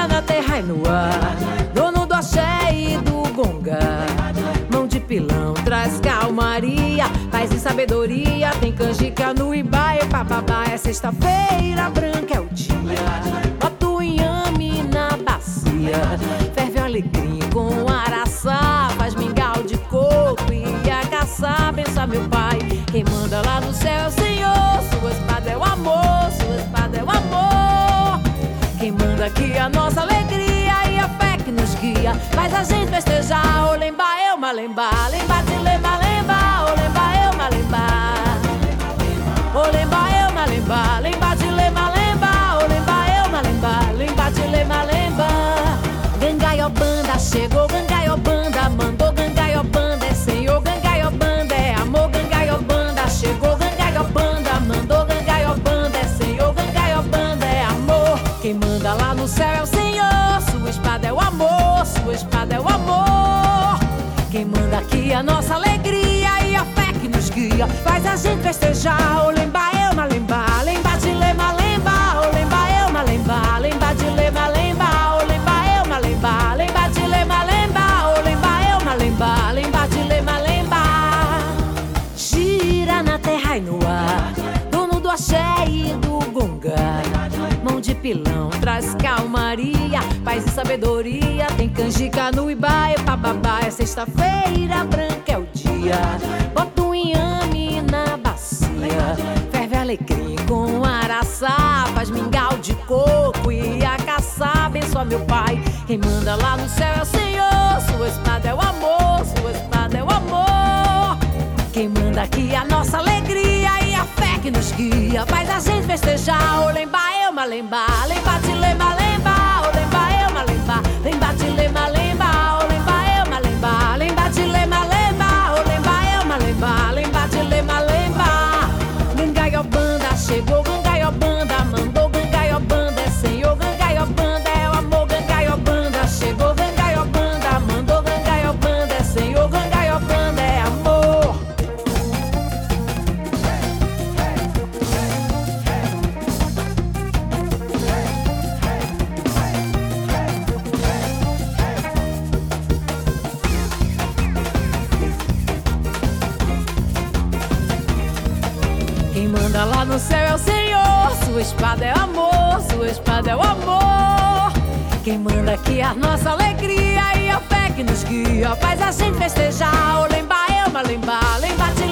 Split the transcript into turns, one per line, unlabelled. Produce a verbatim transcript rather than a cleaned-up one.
gira na terra e no ar, dono do axé e do gonga. Mão de pilão traz calmaria, paz e sabedoria. Tem canjica no Ibaê, papabá. É sexta-feira, branca é o dia. Bota o inhame na bacia, ferve a alecrim com araçá, faz mingau de coco e a caçar. Bença meu pai, quem manda lá no céu é o Senhor. Sua espada é o amor, sua espada é o amor. Quem manda aqui é a nossa alegria e a fé que nos guia, faz a gente festejar. Olemba, eu, malemba, lemba de lemba, lemba. Olemba, eu, malemba. Olemba, eu, malemba, lemba de lemba, lemba. Olemba, eu, malemba, lemba de lemba, lemba. Gangaiobanda chegou, Gangaiobanda mandou, Gangaiobanda é Senhor, Gangaiobanda é amor, Gangaiobanda chegou, Gangaiobanda mandou, Gangaiobanda é Senhor, Gangaiobanda é amor. Quem manda lá no céu é o Senhor, sua espada é o amor, sua espada é o amor. Quem manda aqui é a nossa alegria e a fé que nos guia, faz a gente festejar. Olemba, eu, malemba, lemba de lema, lemba. Olemba, eu, malemba, lemba de lema, lemba. Olemba, eu, malemba, lemba de lema, lemba. Olemba, eu, malemba, lemba de lema, lemba. Gira na terra e no ar, dono do axé e do gonga. Mão de pilão traz calmaria, paz e sabedoria. Tem canjica no Ibaê, papabá. É sexta-feira, branca é o dia. Bota um inhame na bacia, ferve alecrim com araçá, faz mingau de coco e a caçar. Abençoa meu pai, quem manda lá no céu é o Senhor. Sua espada é o amor, sua espada é o amor. Quem manda aqui é a nossa alegria e a fé que nos guia, faz a gente festejar. Olemba, eu, malemba, lemba de lemba, lemba. Olemba, eu, malemba, lemba de lemba, lemba. Olemba, eu, malemba, lemba de lemba, lemba. Olemba, eu, malemba, lemba de lemba, lemba. Gangaiobanda chegou, Gangaiobanda mandou, Gangaiobanda é Senhor, Gangaiobanda é o amor, Gangaiobanda chegou, Gangaiobanda mandou, Gangaiobanda é Senhor, Gangaiobanda é amor. Quem manda lá no céu é o Senhor, sua espada é o amor, sua espada é o amor. Quem manda aqui é a nossa alegria e a fé que nos guia, faz a gente festejar. Olemba, eu, malemba, lemba de